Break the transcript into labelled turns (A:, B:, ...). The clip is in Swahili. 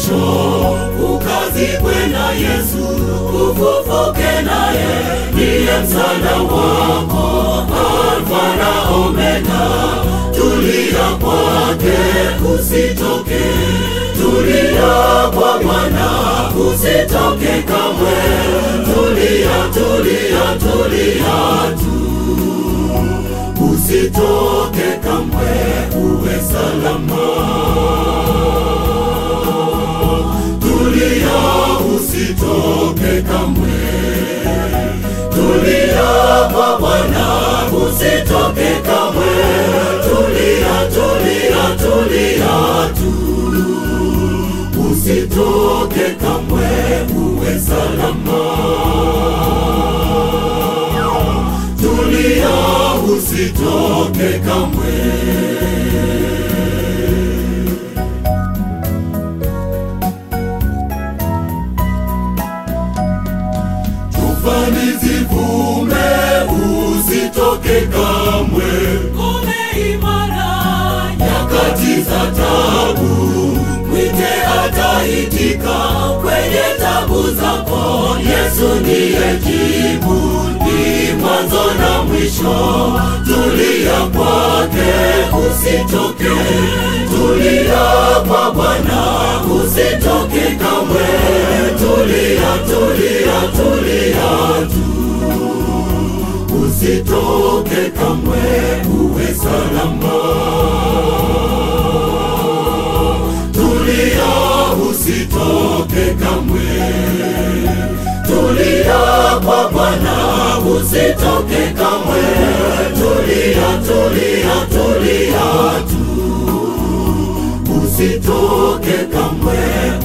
A: mwisho, ukazikwe na Yesu, ufufuke naye, ndiye msaada wako, Alfa na Omega. Tulia kwake usitoke, tulia kwa Bwana usitoke kamwe. Tulia, tulia, tulia tu, usitoke kamwe, uwe salama. Tulia, usitoke kamwe, tulia kwa Bwana usitoke kamwe. Tulia, tulia, tulia tu, usitoke kamwe, uwe salama. Tulia, usitoke kamwe. Tufani zivume, usitoke kamwe. Ume imara nyakati za tabu, mwite ataitika kwenye tabu zako. Yesu ndiye jibu, ni mwanzo na mwisho. Tulia kwake usitoke, tulia kwa Bwana usitoke kamwe. Tulia, tulia, tulia tu, usitoke kamwe, uwe salama. Tulia, usitoke kamwe, tulia kwa Bwana usitoke kamwe. Tulia, tulia, tulia tu, usitoke kamwe,